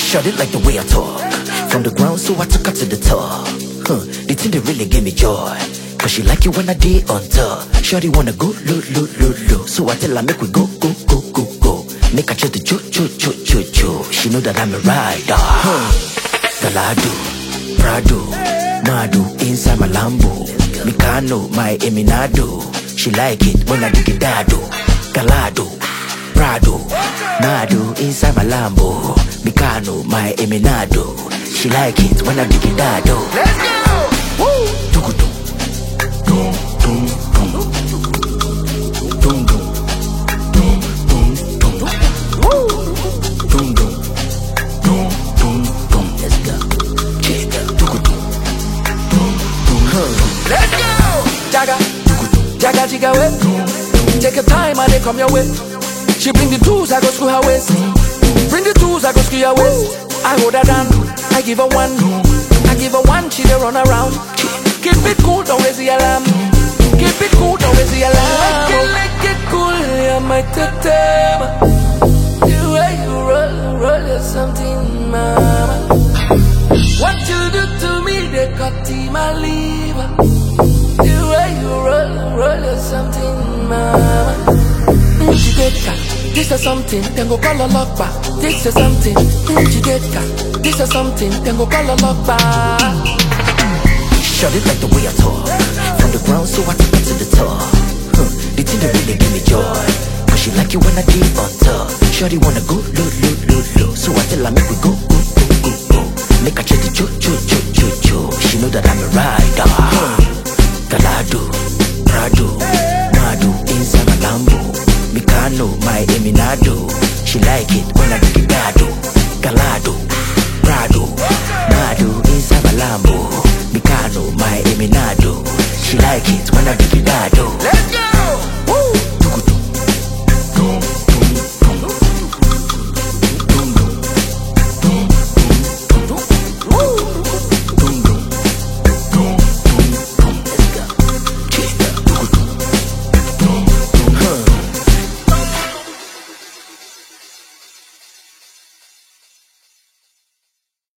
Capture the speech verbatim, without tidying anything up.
Shot it like the way I talk. From the ground, so I took her to the top. Huh, the thing that really gave me joy. Cause she like it when I did on top. Shorty wanna go, lo, lo, lo, lo. So I tell her, make we go, go, go, go, go. Make her just the cho, cho, cho, cho, cho. She know that I'm a rider. Huh. Galado, Prado, Mado, inside my Lambo. Mikano, my Eminado. She like it when I dig it dado. Galado, Prado, Mado, inside my Lambo. Mikano, my Eminado. She like it when I dig it dado. Let's go! Woo! Dum dum dum dum dum dum dum dum dum. Woo! Dum dum dum dum dum. Let's go. Check it. Dum dum dum dum. Let's go! Jaga, Jaga, Jaga, way. Take your time and they come your way. She bring the tools, I go screw her waist. Bring the tools, I go screw your waist. I hold her down, I give her one. I give her one, she dey run around. Keep it cool, don't raise the alarm. Keep it cool, don't raise the alarm. Like it, like it cool, yeah, my totem. The way you roll, roll is something, mama. What you do to me, they cut in my liver. The way you roll, roll is something, mama. Njigeka, this is something, then go call a lock back. This is something, Njigeka, this is something, then go call a lock back. Shot it like the way I talk. From the ground, so I took her to the top. Huh, the thing that really give me joy. Cause she like it when I did on top. Shorty wanna go, lo, lo, lo, lo. So I tell her, make we go, go, go, go, go. Make her check the cho, cho, cho, cho, cho. She know that I'm a rider. Huh. Galado, Prado, Mado, inside my Lambo. Mikano, my Eminado. She like it when I dig it dado. Galado, Prado, Mado, inside my Lambo. Mikano, my Eminado. She like it when I dig it dado.